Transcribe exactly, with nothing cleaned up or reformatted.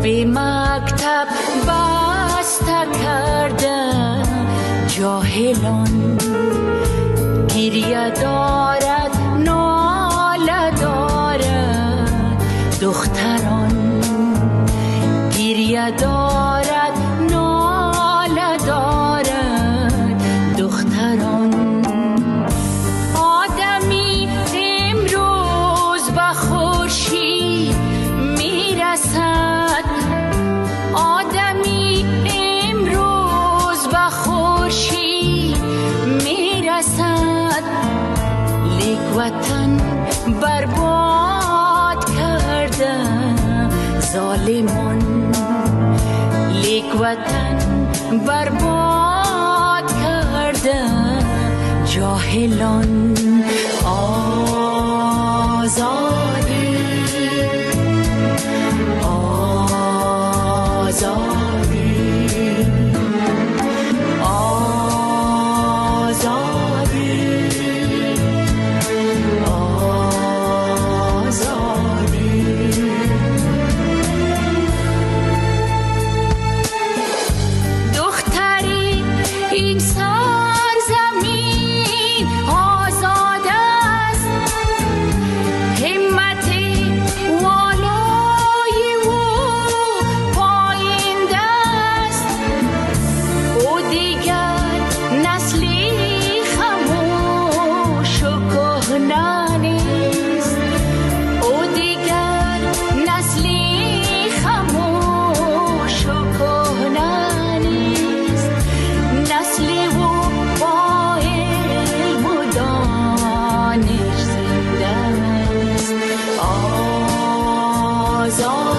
به مکتب بسته کردن جاهلان، گریه دارد ناله دارد دختران، گریه دارد ناله دارد دختران. آدمی امروز به خورشید میرسد، آدمی امروز به خورشید میرسد، لیک وطن برباد کردن ظالمان، لیک وطن برباد کردن جاهلان. آزادی آزادی آزادی آزادی. دختری این سرزمین آزاد است، همت والای او پایین است. او دیگر نسلی خاموش و کهنه نیست، او دیگر نسلی خاموش و کهنه نیست. نسلی او با علم و دانش زنده است. آزاد